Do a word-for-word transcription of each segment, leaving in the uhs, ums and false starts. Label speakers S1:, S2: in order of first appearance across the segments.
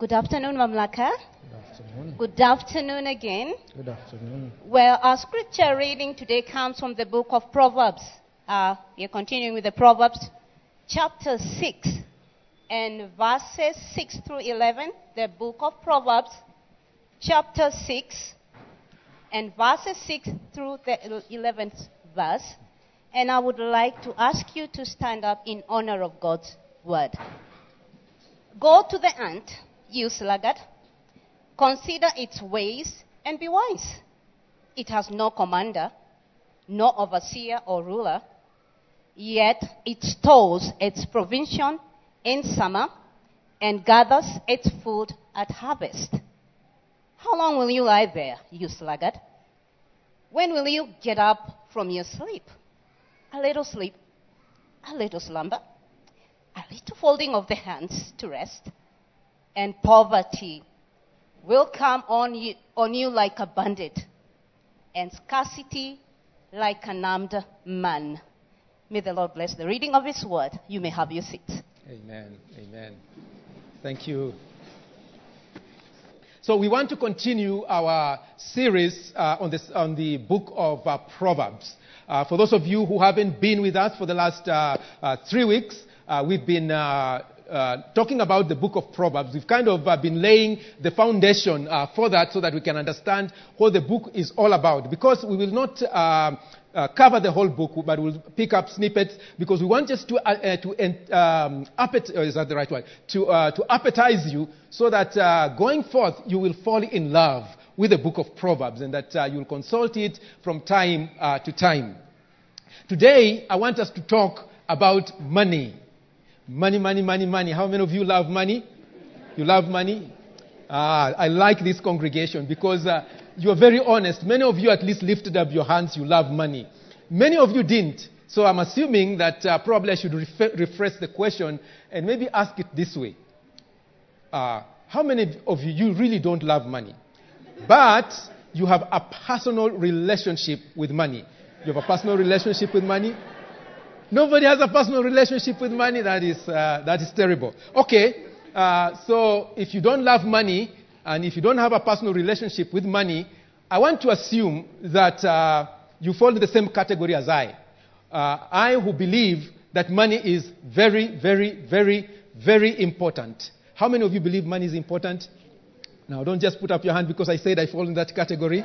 S1: Good afternoon, Mamlaka.
S2: Good afternoon.
S1: Good afternoon again.
S2: Good afternoon.
S1: Well, our scripture reading today comes from the book of Proverbs. Uh, we're continuing with the Proverbs, chapter six, and verses six through eleven. The book of Proverbs, chapter six, and verses six through the eleventh verse. And I would like to ask you to stand up in honor of God's word. Go to the ant, you sluggard. Consider its ways and be wise. It has no commander, no overseer or ruler, yet it stores its provision in summer and gathers its food at harvest. How long will you lie there, you sluggard? When will you get up from your sleep? A little sleep, a little slumber, a little folding of the hands to rest, and poverty will come on you, on you like a bandit, and scarcity like an armed man. May the Lord bless the reading of His word. You may have your seats.
S2: Amen. Amen. Thank you. So we want to continue our series uh, on, this, on the book of uh, Proverbs. Uh, for those of you who haven't been with us for the last uh, uh, three weeks, uh, we've been uh, uh, talking about the book of Proverbs. We've kind of uh, been laying the foundation uh, for that so that we can understand what the book is all about. Because we will not uh, uh, cover the whole book, but we'll pick up snippets because we want just to uh, uh, to um, appet- uh, is that the right word? To uh, to appetize you so that uh, going forth you will fall in love with the book of Proverbs, and that uh, you'll consult it from time uh, to time. Today, I want us to talk about money. Money, money, money, money. How many of you love money? You love money? Ah, I like this congregation because uh, you are very honest. Many of you at least lifted up your hands. You love money. Many of you didn't. So I'm assuming that uh, probably I should ref- refresh the question and maybe ask it this way. Uh, how many of you, you really don't love money? But you have a personal relationship with money. You have a personal relationship with money? Nobody has a personal relationship with money? That is, uh, that is terrible. Okay, uh, so if you don't love money, and if you don't have a personal relationship with money, I want to assume that uh, you fall in the same category as I. Uh, I who believe that money is very, very, very, very important. How many of you believe money is important? Now, don't just put up your hand because I said I fall in that category.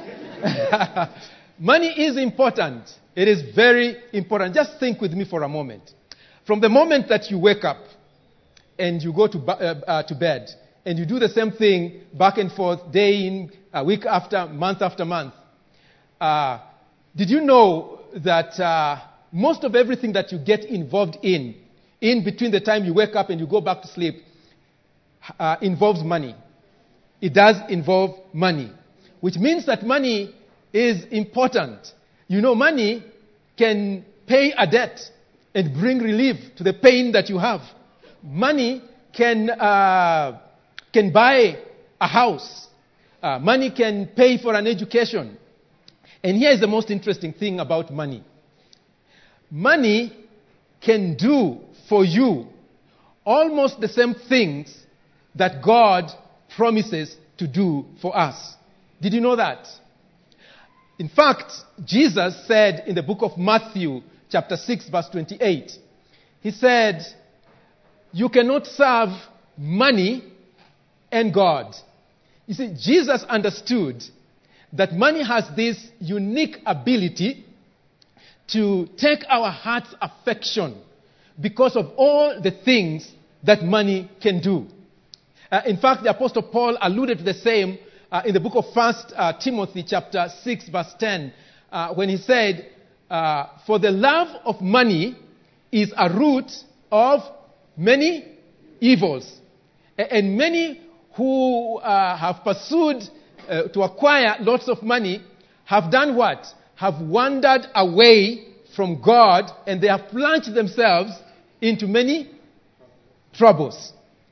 S2: Money is important. It is very important. Just think with me for a moment. From the moment that you wake up and you go to, uh, uh, to bed and you do the same thing back and forth, day in, uh, week after, month after month, uh, did you know that uh, most of everything that you get involved in, in between the time you wake up and you go back to sleep, uh, involves money? It does involve money, which means that money is important. You know, money can pay a debt and bring relief to the pain that you have. Money can uh, can buy a house. Uh, money can pay for an education. And here is the most interesting thing about money. Money can do for you almost the same things that God promises to do for us. Did you know that? In fact, Jesus said in the book of Matthew, chapter six, verse twenty-eight, He said, you cannot serve money and God. You see, Jesus understood that money has this unique ability to take our heart's affection because of all the things that money can do. Uh, in fact, the Apostle Paul alluded to the same uh, in the book of First uh, Timothy chapter six, verse ten, uh, when he said, uh, for the love of money is a root of many evils. A- and many who uh, have pursued uh, to acquire lots of money have done what? Have wandered away from God, and they have plunged themselves into many troubles.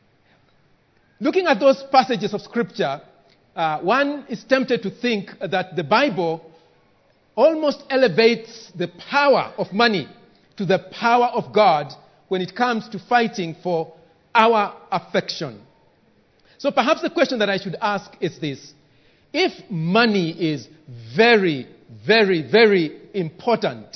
S2: Looking at those passages of Scripture, uh, one is tempted to think that the Bible almost elevates the power of money to the power of God when it comes to fighting for our affection. So perhaps the question that I should ask is this. If money is very, very, very important,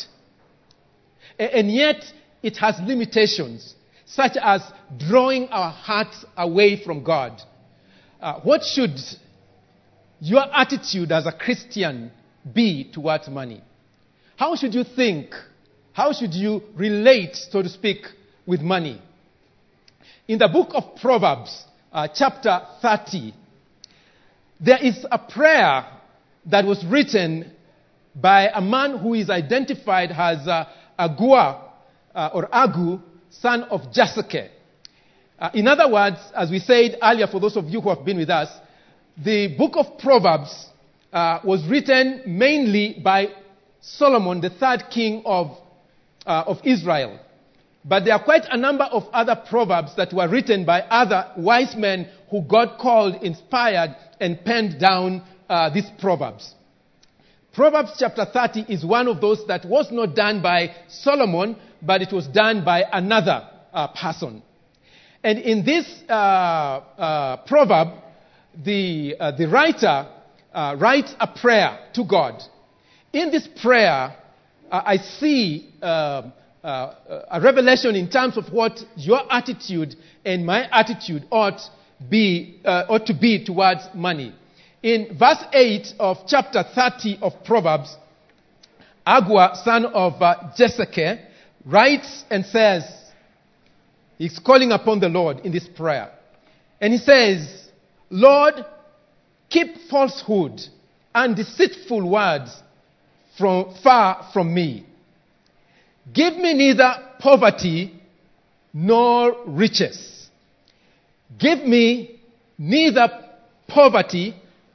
S2: and yet it has limitations, such as drawing our hearts away from God, uh, what should your attitude as a Christian be towards money? How should you think? How should you relate, so to speak, with money? In the book of Proverbs, uh, chapter thirty, there is a prayer that was written by a man who is identified as uh, Agua, uh, or Agu, son of Jaseke. Uh, in other words, as we said earlier, for those of you who have been with us, the book of Proverbs uh, was written mainly by Solomon, the third king of, uh, of Israel. But there are quite a number of other proverbs that were written by other wise men who God called, inspired, and penned down uh, these proverbs. Proverbs chapter thirty is one of those that was not done by Solomon, but it was done by another uh, person. And in this uh, uh, proverb, the, uh, the writer uh, writes a prayer to God. In this prayer, uh, I see uh, uh, a revelation in terms of what your attitude and my attitude ought be uh, ought to be towards money. In verse eight of chapter thirty of Proverbs, Agua, son of uh, Jeseke, writes and says, he's calling upon the Lord in this prayer. And he says, Lord, keep falsehood and deceitful words from far from me. Give me neither poverty nor riches. Give me neither poverty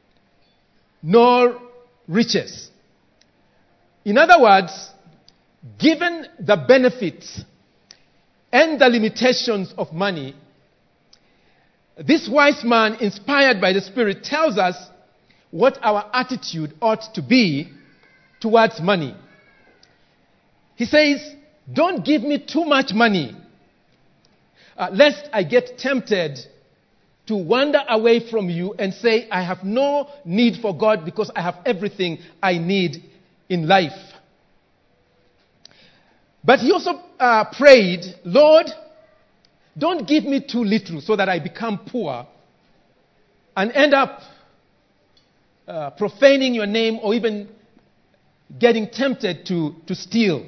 S2: nor riches. In other words, given the benefits and the limitations of money, this wise man, inspired by the Spirit, tells us what our attitude ought to be towards money. He says, don't give me too much money, uh, lest I get tempted to wander away from you and say, I have no need for God because I have everything I need in life. But he also uh, prayed, Lord, don't give me too little so that I become poor and end up uh, profaning your name or even getting tempted to, to steal.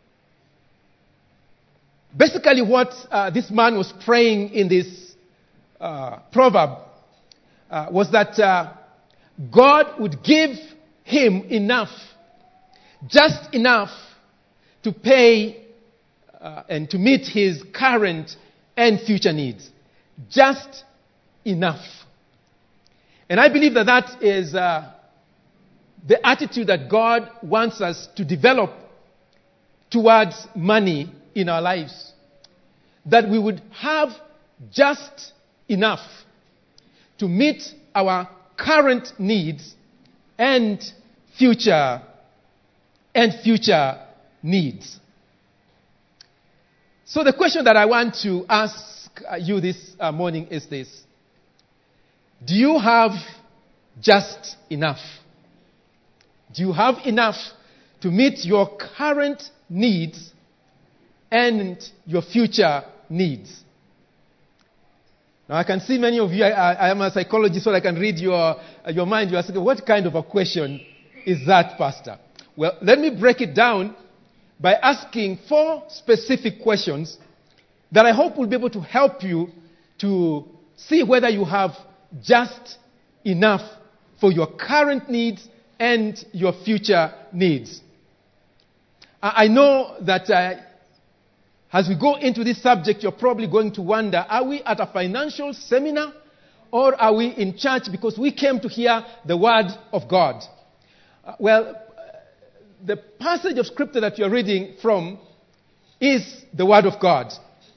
S2: Basically what uh, this man was praying in this uh, proverb uh, was that uh, God would give him enough, just enough to pay uh, and to meet his current and future needs. Just enough. And I believe that that is uh, the attitude that God wants us to develop towards money in our lives. That we would have just enough to meet our current needs and future and future needs. So the question that I want to ask you this uh, morning is this. Do you have just enough? Do you have enough to meet your current needs and your future needs? Now I can see many of you, I, I am a psychologist, so I can read your, uh, your mind. You are saying, what kind of a question is that, Pastor? Well, let me break it down by asking four specific questions that I hope will be able to help you to see whether you have just enough for your current needs and your future needs. I, I know that uh, as we go into this subject, you're probably going to wonder, are we at a financial seminar or are we in church because we came to hear the word of God? Uh, well, the passage of scripture that you're reading from is the word of God.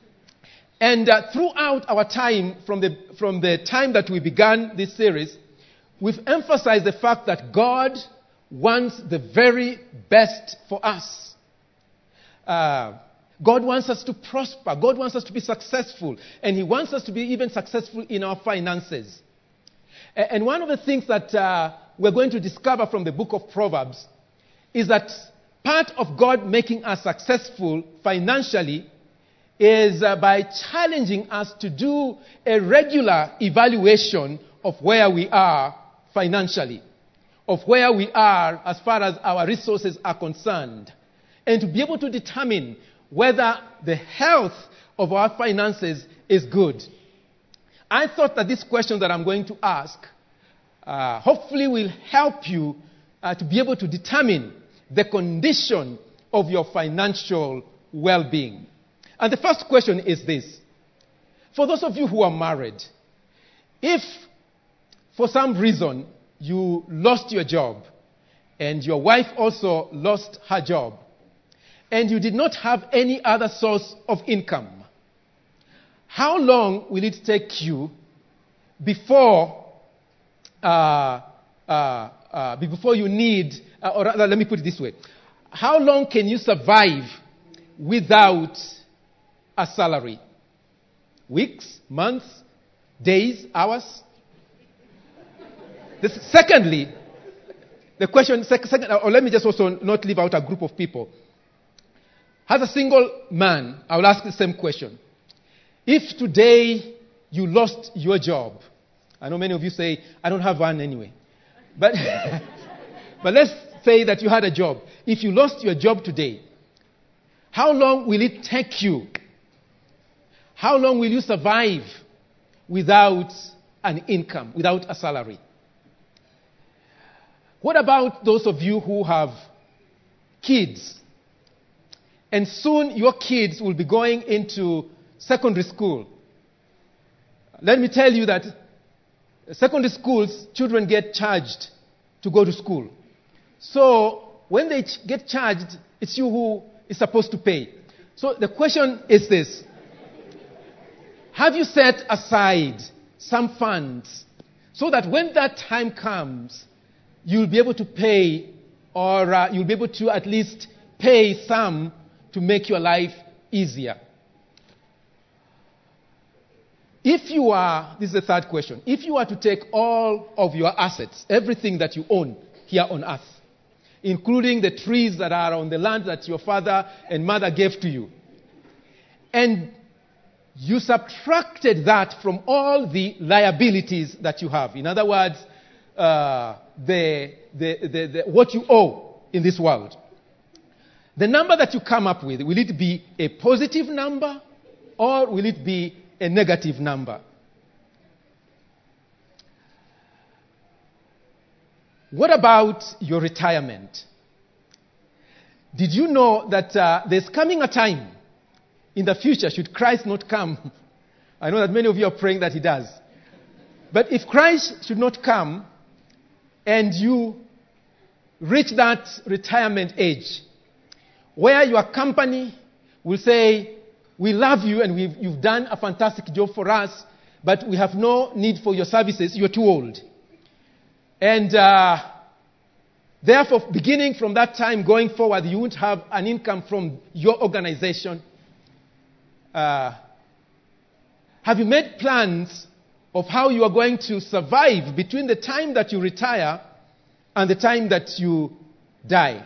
S2: And uh, throughout our time, from the, from the time that we began this series, we've emphasized the fact that God wants the very best for us. Uh, God wants us to prosper. God wants us to be successful. And He wants us to be even successful in our finances. And one of the things that uh, we're going to discover from the book of Proverbs is that part of God making us successful financially is uh, by challenging us to do a regular evaluation of where we are financially, of where we are as far as our resources are concerned, and to be able to determine whether the health of our finances is good. I thought that this question that I'm going to ask uh, hopefully will help you uh, to be able to determine the condition of your financial well-being. And the first question is this. For those of you who are married, if for some reason you lost your job and your wife also lost her job and you did not have any other source of income, how long will it take you before uh, uh, uh, before you need, uh, or rather, let me put it this way. How long can you survive without a salary? Weeks, months, days, hours? This, secondly, the question, sec, second, or let me just also not leave out a group of people. As a single man, I will ask the same question. If today you lost your job, I know many of you say, I don't have one anyway. But, but let's say that you had a job. If you lost your job today, how long will it take you? How long will you survive without an income, without a salary? What about those of you who have kids? And soon your kids will be going into secondary school. Let me tell you that secondary schools, children get charged to go to school. So when they ch- get charged, it's you who is supposed to pay. So the question is this. Have you set aside some funds so that when that time comes, you'll be able to pay, or uh, you'll be able to at least pay some to make your life easier? If you are, this is the third question, if you are to take all of your assets, everything that you own here on earth, including the trees that are on the land that your father and mother gave to you, and you subtracted that from all the liabilities that you have, in other words, uh, the, the, the, the, what you owe in this world, the number that you come up with, will it be a positive number or will it be a negative number? What about your retirement? Did you know that uh, there's coming a time in the future, should Christ not come? I know that many of you are praying that He does. But if Christ should not come and you reach that retirement age, where your company will say, we love you and we've, you've done a fantastic job for us, but we have no need for your services, you're too old. And uh, therefore, beginning from that time going forward, you won't have an income from your organization. Uh, have you made plans of how you are going to survive between the time that you retire and the time that you die?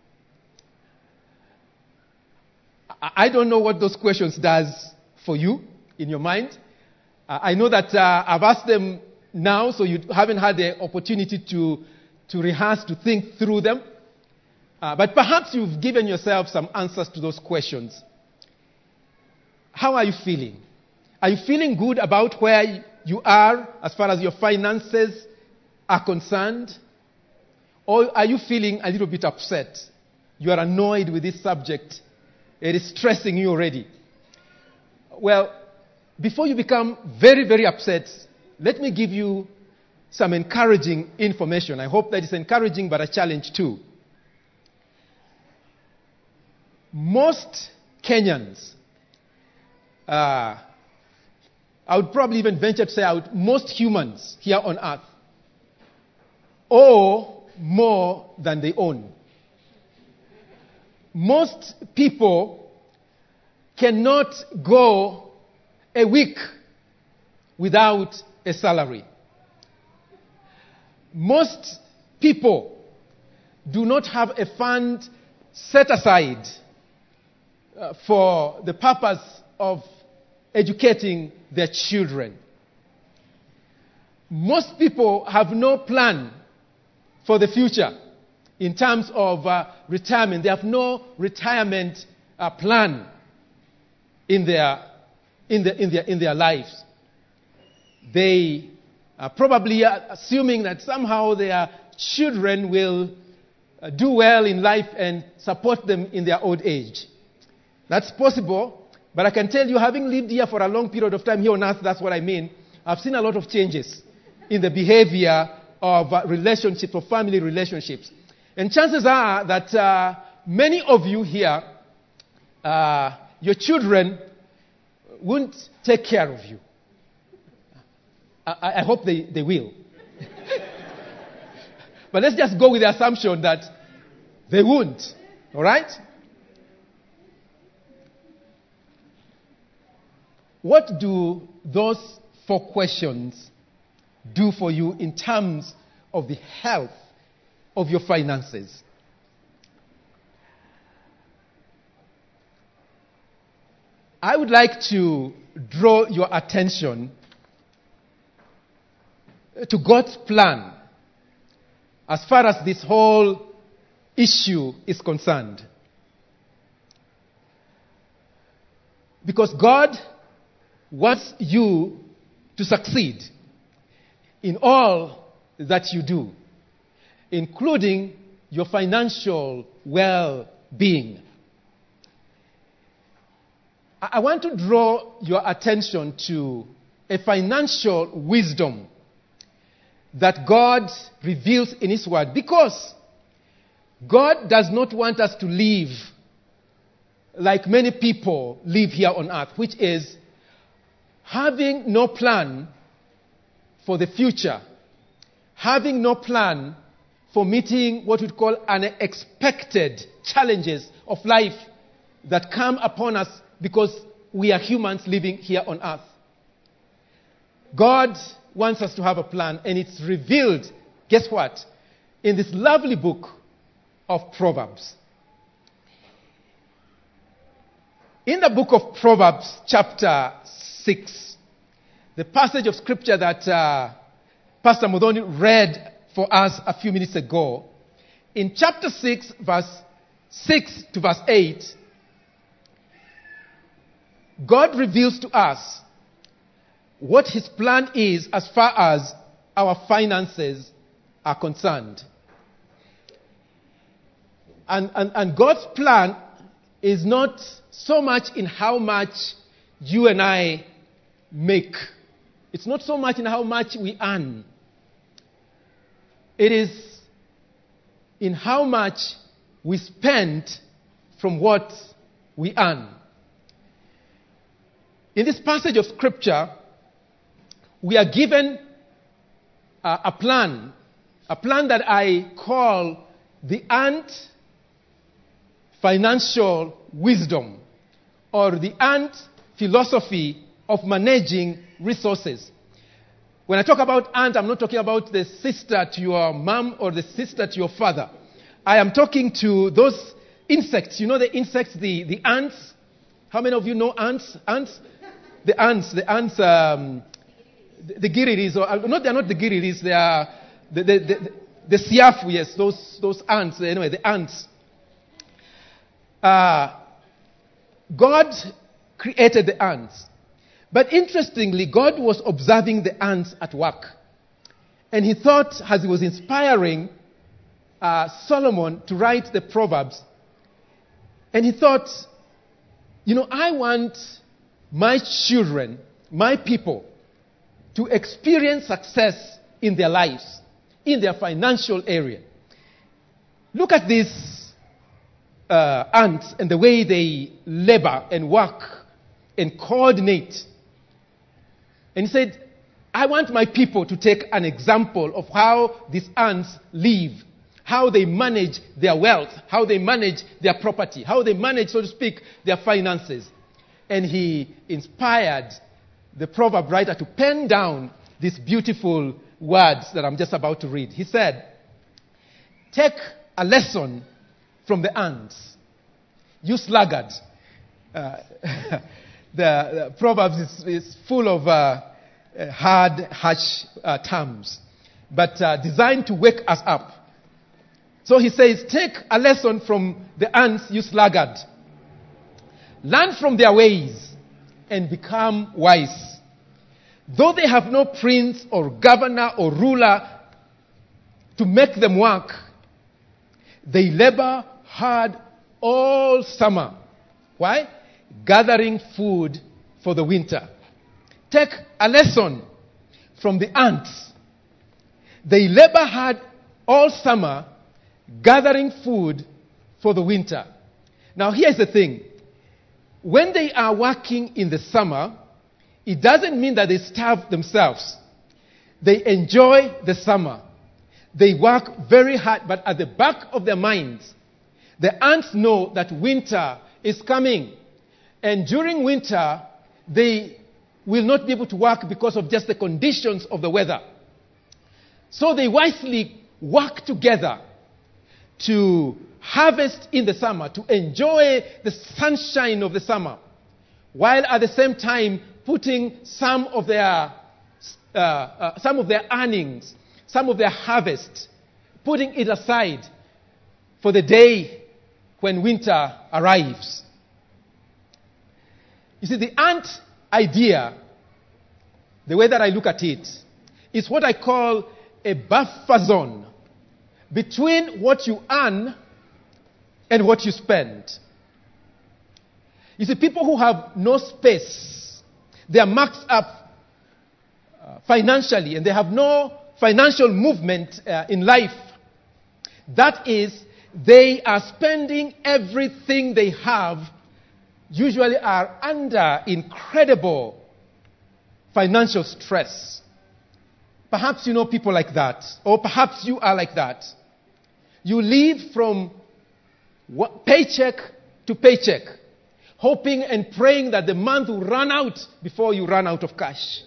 S2: I don't know what those questions does for you in your mind. Uh, I know that uh, I've asked them now, so you haven't had the opportunity to, to rehearse, to think through them. Uh, but perhaps you've given yourself some answers to those questions. How are you feeling? Are you feeling good about where you are as far as your finances are concerned? Or are you feeling a little bit upset? You are annoyed with this subject. It is stressing you already. Well, before you become very, very upset, let me give you some encouraging information. I hope that it's encouraging, but a challenge too. Most Kenyans, uh, I would probably even venture to say out, most humans here on earth owe more than they own. Most people cannot go a week without a salary. Most people do not have a fund set aside uh, for the purpose of educating their children. Most people have no plan for the future in terms of uh, retirement. They have no retirement uh, plan in their, in, the, in, their, in their lives. They are probably assuming that somehow their children will uh, do well in life and support them in their old age. That's possible, but I can tell you, having lived here for a long period of time here on earth, that's what I mean. I've seen a lot of changes in the behavior of uh, relationships, of family relationships. And chances are that uh, many of you here, uh, your children won't take care of you. I, I hope they, they will. But let's just go with the assumption that they won't. All right? What do those four questions do for you in terms of the health of your finances? I would like to draw your attention to God's plan as far as this whole issue is concerned. Because God wants you to succeed in all that you do, including your financial well-being. I want to draw your attention to a financial wisdom that God reveals in His Word, because God does not want us to live like many people live here on earth, which is having no plan for the future, having no plan for meeting what we call unexpected challenges of life that come upon us because we are humans living here on earth. God wants us to have a plan, and it's revealed, guess what, in this lovely book of Proverbs. In the book of Proverbs, chapter six, the passage of scripture that uh, Pastor Modoni read for us a few minutes ago, in chapter six, verse six to verse eight, God reveals to us what His plan is as far as our finances are concerned. And, and, and God's plan is not so much in how much you and I make. It's not so much in how much we earn. It is in how much we spend from what we earn. In this passage of scripture, we are given uh, a plan, a plan that I call the ant financial wisdom, or the ant philosophy of managing resources. When I talk about ant, I'm not talking about the sister to your mom or the sister to your father. I am talking to those insects. You know the insects, the, the ants? How many of you know ants? Ants? The ants, the ants, um, the, the giriris, or not, they're not the giriris, they are the, the, the, the siafu, yes, those, those ants, anyway, the ants. Uh, God created the ants. But interestingly, God was observing the ants at work. And He thought, as He was inspiring uh, Solomon to write the Proverbs, and He thought, you know, I want my children, my people, to experience success in their lives, in their financial area. Look at these uh, ants and the way they labor and work and coordinate. And He said, I want my people to take an example of how these ants live, how they manage their wealth, how they manage their property, how they manage, so to speak, their finances. and he inspired the proverb writer to pen down these beautiful words that I'm just about to read. He said, "Take a lesson from the ants, you sluggard." Uh, the, the Proverbs is, is full of uh, hard, harsh uh, terms, but uh, designed to wake us up. So he says, "Take a lesson from the ants, you sluggard. Learn from their ways and become wise. Though they have no prince or governor or ruler to make them work, they labor hard all summer." Why? Gathering food for the winter. Take a lesson from the ants. They labor hard all summer, gathering food for the winter. Now here's the thing. When they are working in the summer, it doesn't mean that they starve themselves. They enjoy the summer. They work very hard, but at the back of their minds, the ants know that winter is coming. And during winter, they will not be able to work because of just the conditions of the weather. So they wisely work together to harvest in the summer, to enjoy the sunshine of the summer, while at the same time putting some of their uh, uh, some of their earnings, some of their harvest, putting it aside for the day when winter arrives. You see, the ant idea, the way that I look at it, is what I call a buffer zone between what you earn and what you spend. You see, people who have no space, they are maxed up uh, financially, and they have no financial movement uh, in life. That is, they are spending everything they have, usually are under incredible financial stress. Perhaps you know people like that, or perhaps you are like that. You live from paycheck to paycheck, hoping and praying that the month will run out before you run out of cash.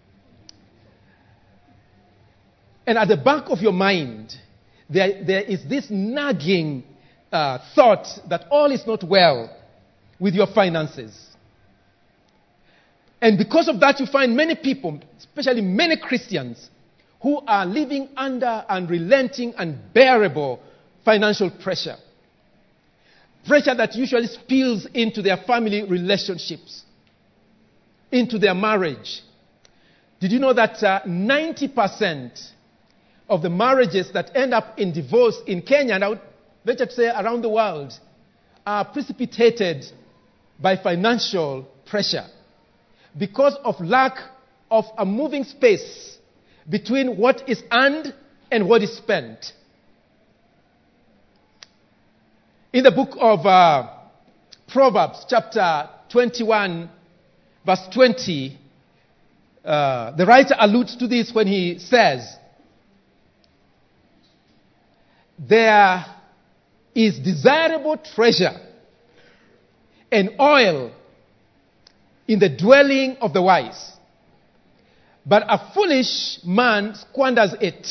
S2: And at the back of your mind, there, there is this nagging uh, thought that all is not well with your finances. And because of that, you find many people, especially many Christians, who are living under unrelenting, unbearable financial pressure. Pressure that usually spills into their family relationships, into their marriage. Did you know that uh, ninety percent of the marriages that end up in divorce in Kenya, and I would venture to say around the world, are precipitated by financial pressure because of lack of a moving space between what is earned and what is spent. In the book of uh, Proverbs, chapter twenty-one, verse twenty, uh, the writer alludes to this when he says, "There is desirable treasure and oil in the dwelling of the wise, but a foolish man squanders it."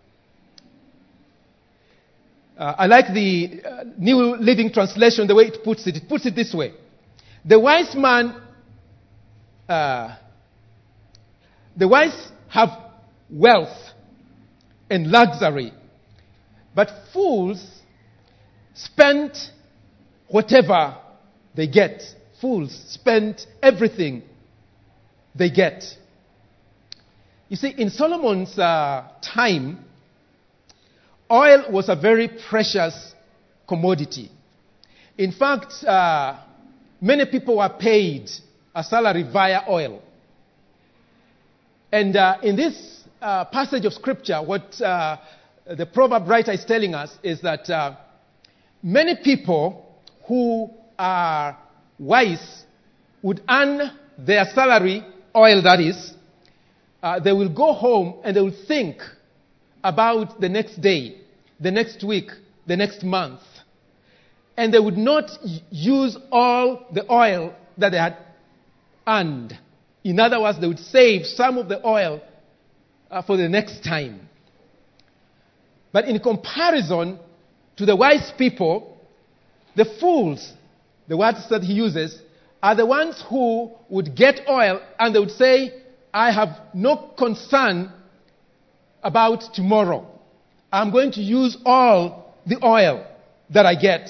S2: Uh, I like the uh, New Living Translation, the way it puts it. It puts it this way. The wise man, uh, the wise have wealth and luxury, but fools spend whatever they get. Fools spend everything they get. You see, in Solomon's uh, time, oil was a very precious commodity. In fact, uh, many people were paid a salary via oil. And uh, in this uh, passage of scripture, what uh, the proverb writer is telling us is that uh, many people who are wise would earn their salary, oil that is, uh, they will go home and they will think about the next day, the next week, the next month. And they would not use all the oil that they had earned. In other words, they would save some of the oil uh, for the next time. But in comparison to the wise people, the fools, the words that he uses, are the ones who would get oil and they would say, I have no concern about tomorrow. I'm going to use all the oil that I get.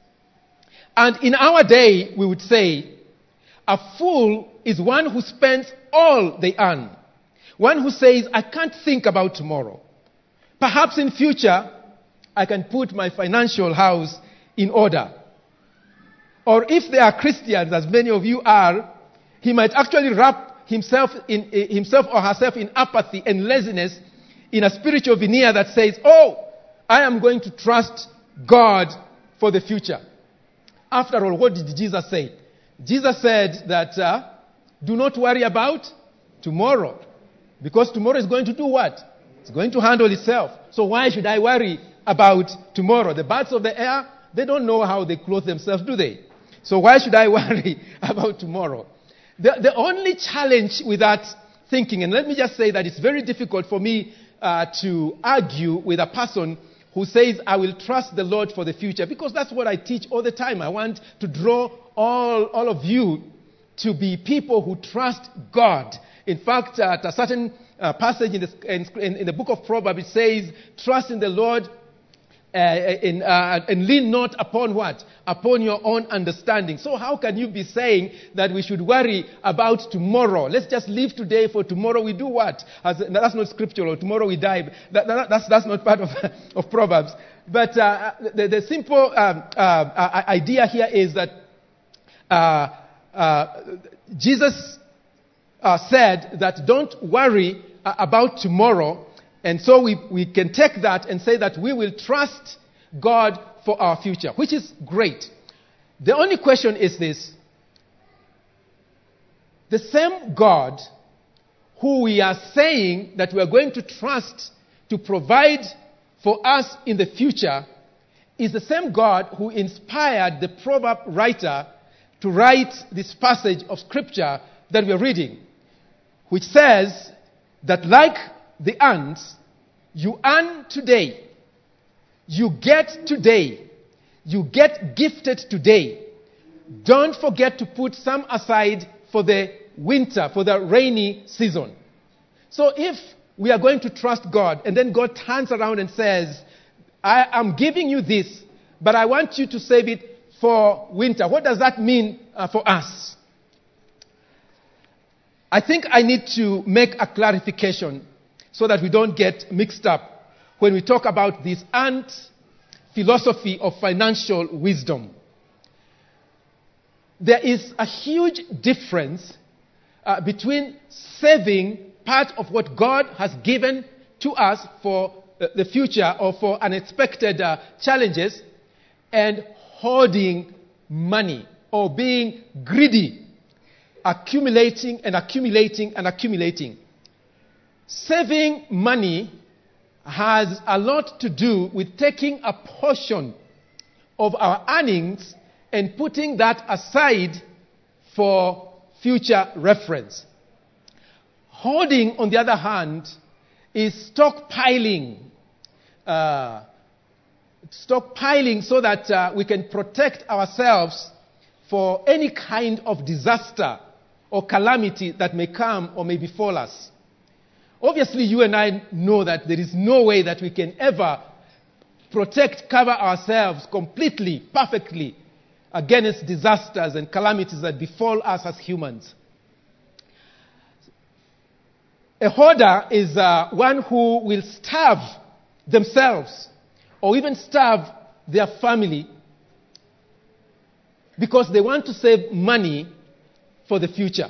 S2: And in our day, we would say, a fool is one who spends all they earn. One who says, I can't think about tomorrow. Perhaps in future, I can put my financial house in order. Or if they are Christians, as many of you are, he might actually wrap himself, in, uh, himself or herself in apathy and laziness in a spiritual veneer that says, oh, I am going to trust God for the future. After all, what did Jesus say? Jesus said that uh, do not worry about tomorrow. Because tomorrow is going to do what? It's going to handle itself. So why should I worry about tomorrow? The birds of the air, they don't know how they clothe themselves, do they? So why should I worry about tomorrow? The, the only challenge with that thinking, and let me just say that it's very difficult for me uh, to argue with a person who says, I will trust the Lord for the future, because that's what I teach all the time. I want to draw all, all of you to be people who trust God. In fact, uh, at a certain uh, passage in the, in, in the book of Proverbs, it says, trust in the Lord uh, in, uh, and lean not upon what? Upon your own understanding. So how can you be saying that we should worry about tomorrow? Let's just live today, for tomorrow we do what? As, that's not scriptural. Tomorrow we die. That, that, that's, that's not part of, of Proverbs. But uh, the, the simple um, uh, idea here is that uh, uh, Jesus uh, said that don't worry uh, about tomorrow. And so we, we can take that and say that we will trust God for our future, which is great. The only question is this. The same God who we are saying that we are going to trust to provide for us in the future is the same God who inspired the proverb writer to write this passage of scripture that we are reading, which says that like the ants, you earn today, you get today, you get gifted today. Don't forget to put some aside for the winter, for the rainy season. So if we are going to trust God, and then God turns around and says, I am giving you this, but I want you to save it for winter. What does that mean uh, for us? I think I need to make a clarification so that we don't get mixed up when we talk about this ant philosophy of financial wisdom. There is a huge difference uh, between saving part of what God has given to us for uh, the future or for unexpected uh, challenges and hoarding money or being greedy, accumulating and accumulating and accumulating. Saving money has a lot to do with taking a portion of our earnings and putting that aside for future reference. Hoarding, on the other hand, is stockpiling. Uh, stockpiling so that uh, we can protect ourselves for any kind of disaster or calamity that may come or may befall us. Obviously, you and I know that there is no way that we can ever protect, cover ourselves completely, perfectly against disasters and calamities that befall us as humans. A hoarder is uh, one who will starve themselves or even starve their family because they want to save money for the future.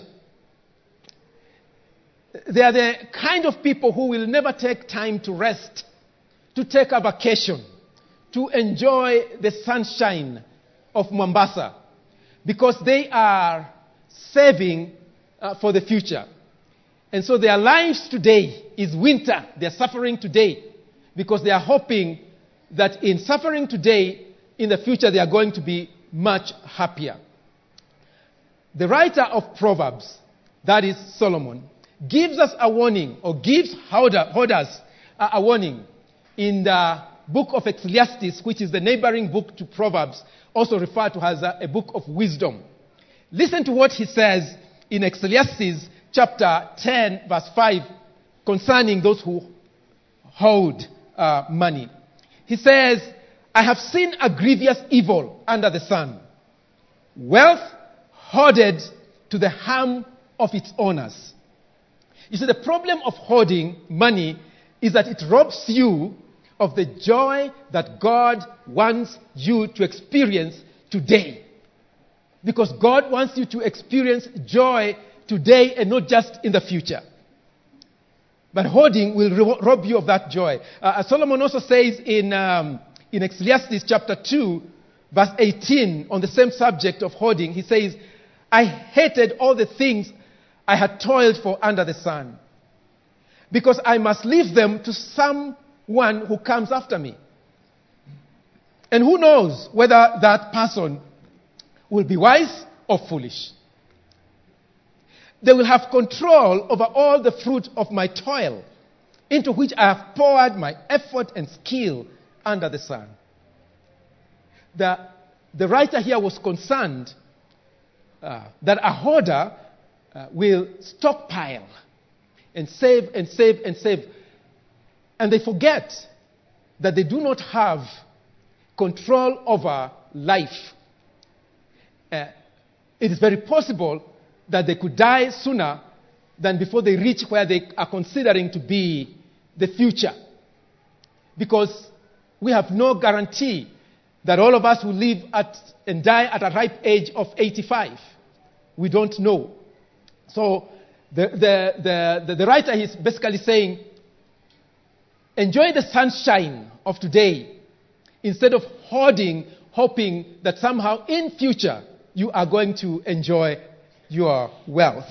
S2: They are the kind of people who will never take time to rest, to take a vacation, to enjoy the sunshine of Mombasa, because they are saving uh, for the future. And so their lives today is winter. They are suffering today because they are hoping that in suffering today, in the future, they are going to be much happier. the writer of Proverbs, that is Solomon, gives us a warning, or gives holders a, a warning in the book of Ecclesiastes, which is the neighboring book to Proverbs, also referred to as a, a book of wisdom. Listen to what he says in Ecclesiastes chapter ten, verse five, concerning those who hold uh, money. He says, I have seen a grievous evil under the sun, wealth hoarded to the harm of its owners. You see, the problem of hoarding money is that it robs you of the joy that God wants you to experience today. Because God wants you to experience joy today and not just in the future. But hoarding will ro- rob you of that joy. Uh, Solomon also says in, um, in Ecclesiastes chapter two, verse eighteen, on the same subject of hoarding, he says, I hated all the things I had toiled for under the sun, because I must leave them to someone who comes after me. And who knows whether that person will be wise or foolish. They will have control over all the fruit of my toil, into which I have poured my effort and skill under the sun. The, the writer here was concerned uh, that a hoarder uh, will stockpile and save and save and save. And they forget that they do not have control over life. Uh, it is very possible that they could die sooner than before they reach where they are considering to be the future. Because we have no guarantee that all of us will live at and die at a ripe age of eighty-five. We don't know. So the, the, the, the, the writer is basically saying, enjoy the sunshine of today instead of hoarding, hoping that somehow in future you are going to enjoy your wealth.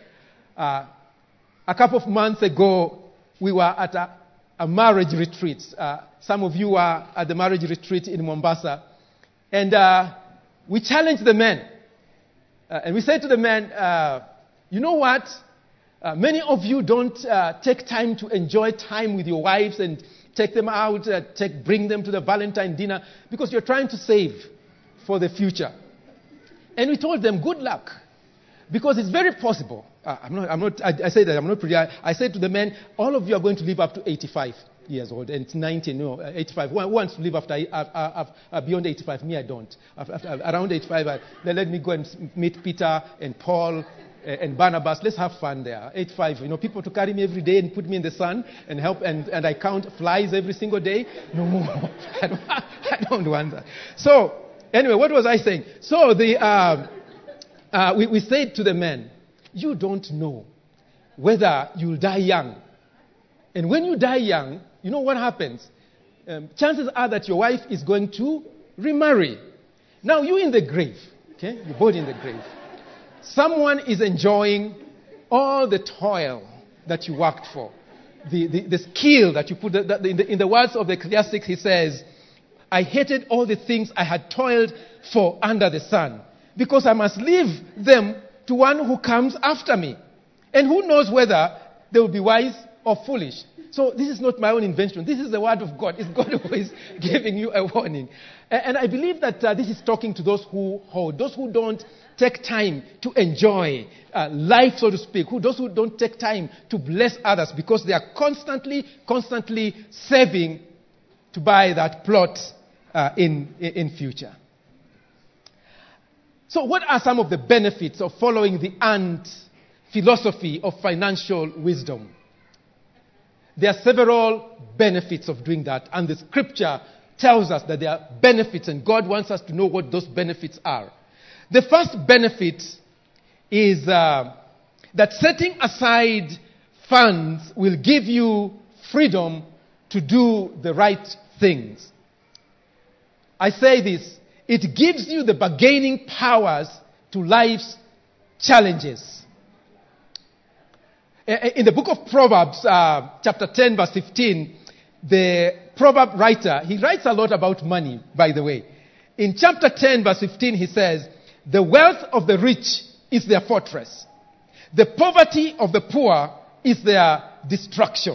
S2: Uh, a couple of months ago, we were at a, a marriage retreat. Uh, some of you were at the marriage retreat in Mombasa. And uh, we challenged the men. Uh, and we said to the men, uh, you know what? Uh, many of you don't uh, take time to enjoy time with your wives and take them out, uh, take, bring them to the Valentine dinner, because you're trying to save for the future. And we told them, good luck. Because it's very possible. Uh, I'm not, I'm not, I, I say that, I'm not pretty. I, I said to the men, all of you are going to live up to eighty-five years old. And it's ninety, no, eighty-five. Who wants to live after, uh, uh, uh, beyond eighty-five? Me, I don't. After, after, around eighty-five, uh, let me go and meet Peter and Paul uh, and Barnabas. Let's have fun there. eighty-five, you know, people to carry me every day and put me in the sun and help, and, and I count flies every single day. No more. I, don't, I don't want that. So, anyway, what was I saying? So, the... Uh, Uh, we, we said to the men, you don't know whether you'll die young. And when you die young, you know what happens? Um, chances are that your wife is going to remarry. Now, you in the grave, okay? Your body in the grave. Someone is enjoying all the toil that you worked for, the, the, the skill that you put. The, the, in, the, in the words of the Ecclesiastes, he says, I hated all the things I had toiled for under the sun, because I must leave them to one who comes after me. And who knows whether they will be wise or foolish. So this is not my own invention. This is the word of God. It's God who is giving you a warning. And, and I believe that uh, this is talking to those who hold, those who don't take time to enjoy uh, life, so to speak, who those who don't take time to bless others, because they are constantly, constantly saving to buy that plot uh, in, in, in future. So what are some of the benefits of following the ant philosophy of financial wisdom? There are several benefits of doing that, and the scripture tells us that there are benefits, and God wants us to know what those benefits are. The first benefit is uh, that setting aside funds will give you freedom to do the right things. I say this. It gives you the bargaining powers to life's challenges. In the book of Proverbs, uh, chapter ten, verse fifteen, the proverb writer, he writes a lot about money, by the way. In chapter ten, verse fifteen, he says, the wealth of the rich is their fortress. The poverty of the poor is their destruction.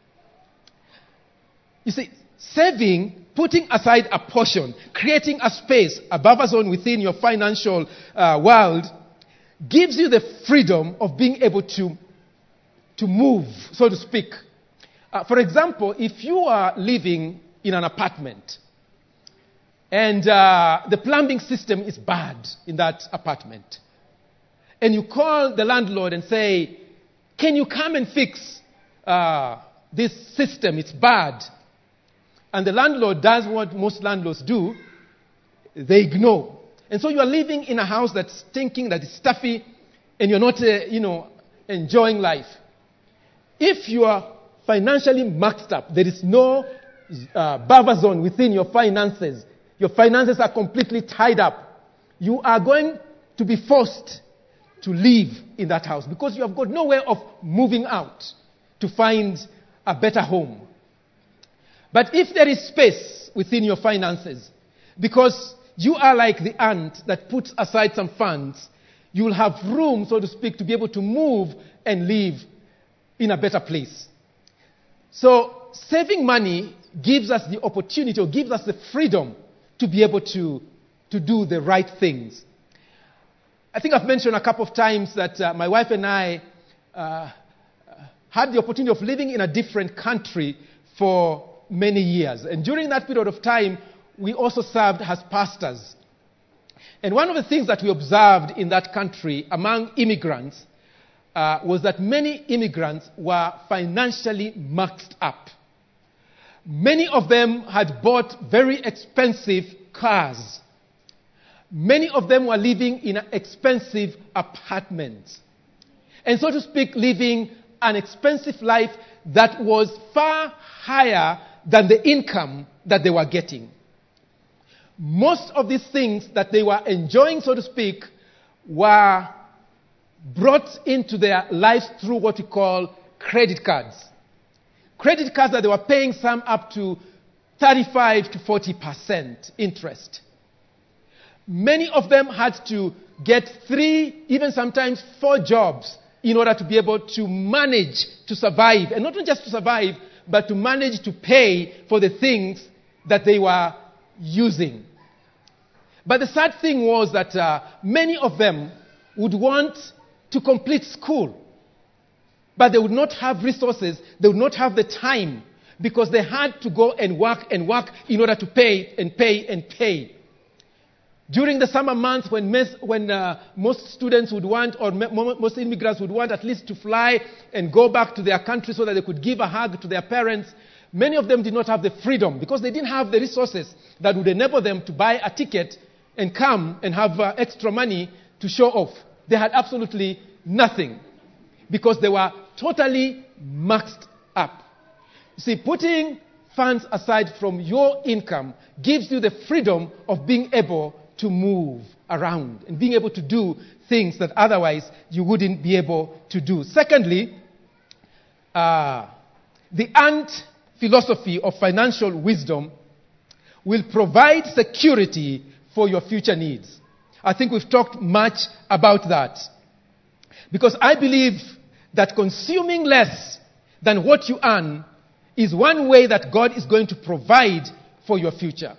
S2: You see, saving, putting aside a portion, creating a space, a buffer zone within your financial uh, world, gives you the freedom of being able to, to move, so to speak. Uh, for example, if you are living in an apartment and uh, the plumbing system is bad in that apartment, and you call the landlord and say, can you come and fix uh, this system? It's bad. And the landlord does what most landlords do. They ignore. And so you are living in a house that's stinking, that is stuffy, and you're not, uh, you know, enjoying life. If you are financially maxed up, there is no uh, buffer zone within your finances. Your finances are completely tied up. You are going to be forced to live in that house because you have got no way of moving out to find a better home. But if there is space within your finances, because you are like the ant that puts aside some funds, you will have room, so to speak, to be able to move and live in a better place. So saving money gives us the opportunity or gives us the freedom to be able to, to do the right things. I think I've mentioned a couple of times that uh, my wife and I uh, had the opportunity of living in a different country for many years. And during that period of time, we also served as pastors. And one of the things that we observed in that country among immigrants uh, was that many immigrants were financially maxed up. Many of them had bought very expensive cars. Many of them were living in expensive apartments. And so to speak, living an expensive life that was far higher than the income that they were getting. Most of these things that they were enjoying, so to speak, were brought into their lives through what we call credit cards. Credit cards that they were paying some up to thirty-five to forty percent interest. Many of them had to get three, even sometimes four jobs in order to be able to manage to survive. And not just to survive, but to manage to pay for the things that they were using. But the sad thing was that uh, many of them would want to complete school, but they would not have resources, they would not have the time, because they had to go and work and work in order to pay and pay and pay. During the summer months when, mes- when uh, most students would want, or me- most immigrants would want at least to fly and go back to their country so that they could give a hug to their parents, many of them did not have the freedom because they didn't have the resources that would enable them to buy a ticket and come and have uh, extra money to show off. They had absolutely nothing because they were totally maxed up. You see, putting funds aside from your income gives you the freedom of being able to move around and being able to do things that otherwise you wouldn't be able to do. Secondly, uh, the ant philosophy of financial wisdom will provide security for your future needs. I think we've talked much about that. Because I believe that consuming less than what you earn is one way that God is going to provide for your future.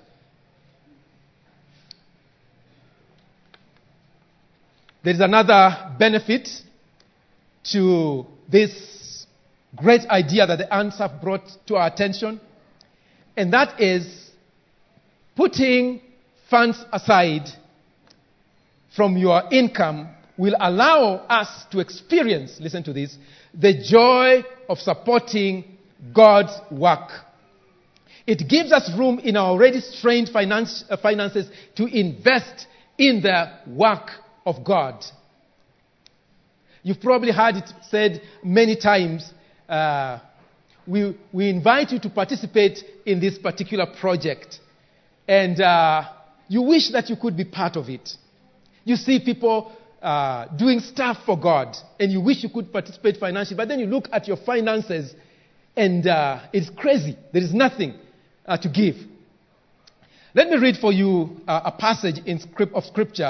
S2: There is another benefit to this great idea that the ants have brought to our attention, and that is putting funds aside from your income will allow us to experience, listen to this, the joy of supporting God's work. It gives us room in our already strained finance, uh, finances to invest in the work of God. You've probably heard it said many times, uh, we, we invite you to participate in this particular project. And uh, you wish that you could be part of it. You see people uh, doing stuff for God, and you wish you could participate financially, but then you look at your finances, and uh, it's crazy. There is nothing uh, to give. Let me read for you uh, a passage in script of Scripture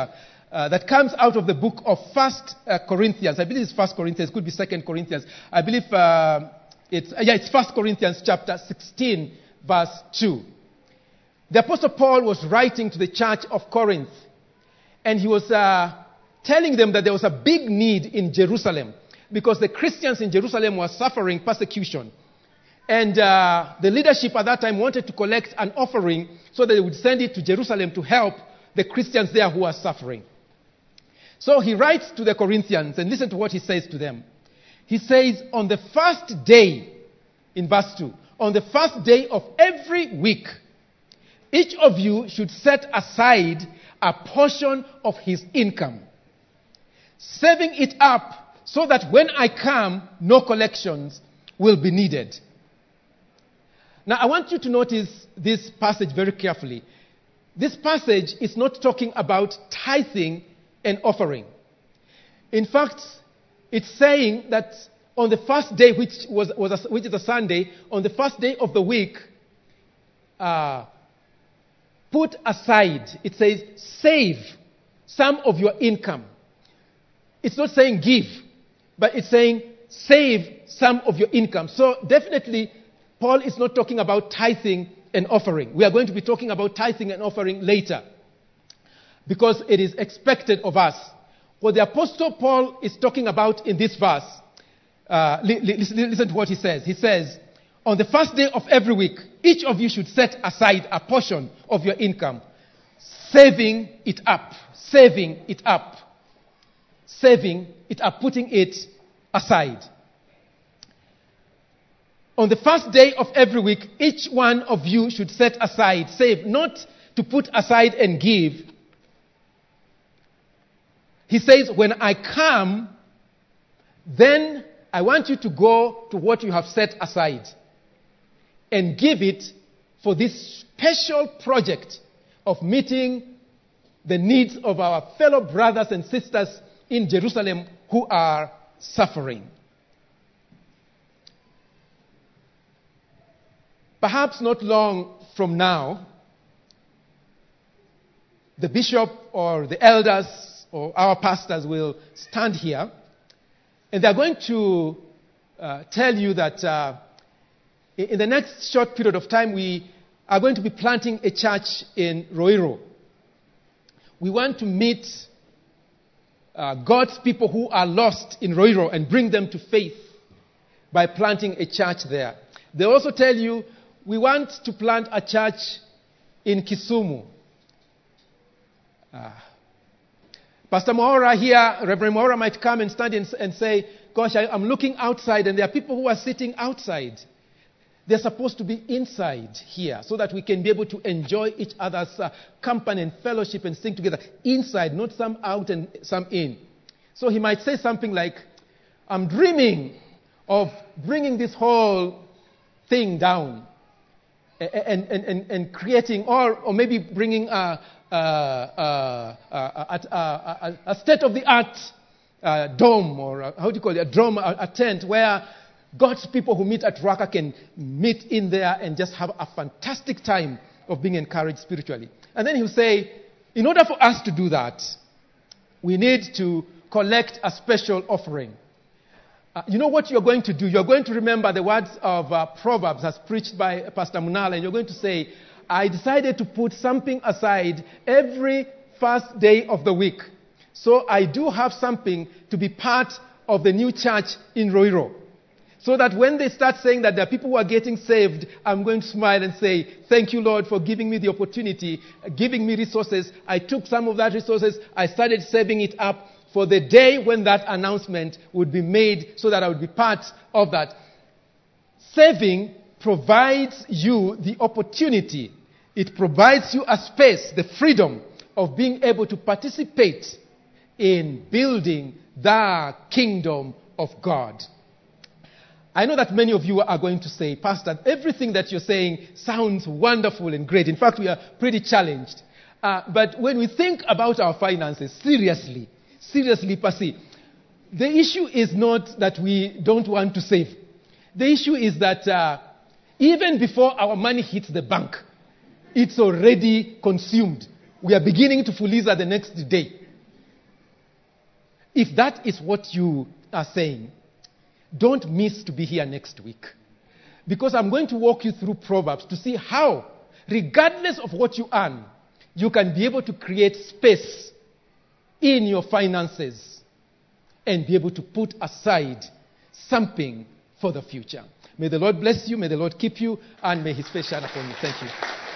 S2: uh, that comes out of the book of First uh, Corinthians. I believe it's First Corinthians. It could be Second Corinthians. I believe uh, it's, uh, yeah, it's First Corinthians chapter sixteen, verse two. The Apostle Paul was writing to the church of Corinth, and he was uh, telling them that there was a big need in Jerusalem because the Christians in Jerusalem were suffering persecution. And uh, the leadership at that time wanted to collect an offering so that they would send it to Jerusalem to help the Christians there who are suffering. So he writes to the Corinthians, and listen to what he says to them. He says, on the first day, in verse two, on the first day of every week, each of you should set aside a portion of his income, saving it up so that when I come, no collections will be needed. Now, I want you to notice this passage very carefully. This passage is not talking about tithing and offering. In fact, it's saying that on the first day, which was, was a, which is a Sunday, on the first day of the week, uh, put aside, it says, save some of your income. It's not saying give, but it's saying save some of your income. So definitely, Paul is not talking about tithing and offering. We are going to be talking about tithing and offering later, because it is expected of us. What the Apostle Paul is talking about in this verse, uh, li- li- listen to what he says. He says, on the first day of every week, each of you should set aside a portion of your income, saving it up, saving it up, saving it up, putting it aside. On the first day of every week, each one of you should set aside, save, not to put aside and give. He says, when I come, then I want you to go to what you have set aside and give it for this special project of meeting the needs of our fellow brothers and sisters in Jerusalem who are suffering. Perhaps not long from now, the bishop or the elders or our pastors will stand here, and they're going to uh, tell you that uh, in the next short period of time, we are going to be planting a church in Roiro. We want to meet uh, God's people who are lost in Roiro and bring them to faith by planting a church there. They also tell you we want to plant a church in Kisumu. Uh, Pastor Mohora here, Reverend Mohora might come and stand and, and say, gosh, I, I'm looking outside and there are people who are sitting outside. They're supposed to be inside here so that we can be able to enjoy each other's uh, company and fellowship and sing together. Inside, not some out and some in. So he might say something like, I'm dreaming of bringing this whole thing down and, and, and, and creating, or, or maybe bringing a, a, a, a, a, a state-of-the-art uh, dome, or a, how do you call it, a dome, a, a tent where God's people who meet at Raka can meet in there and just have a fantastic time of being encouraged spiritually. And then he'll say, in order for us to do that, we need to collect a special offering. Uh, you know what you're going to do? You're going to remember the words of uh, Proverbs as preached by Pastor Munala, and you're going to say, I decided to put something aside every first day of the week. So I do have something to be part of the new church in Roiro. So that when they start saying that there are people who are getting saved, I'm going to smile and say, thank you, Lord, for giving me the opportunity, giving me resources. I took some of that resources, I started saving it up for the day when that announcement would be made so that I would be part of that. Saving provides you the opportunity. It provides you a space, the freedom of being able to participate in building the kingdom of God. I know that many of you are going to say, Pastor, everything that you're saying sounds wonderful and great. In fact, we are pretty challenged. Uh, but when we think about our finances, seriously, seriously, Pasi, the issue is not that we don't want to save. The issue is that uh, even before our money hits the bank, it's already consumed. We are beginning to fuliza the next day. if that is what you are saying, don't miss to be here next week. Because I'm going to walk you through Proverbs to see how, regardless of what you earn, you can be able to create space in your finances and be able to put aside something for the future. May the Lord bless you, may the Lord keep you, and may his face shine upon you. Thank you.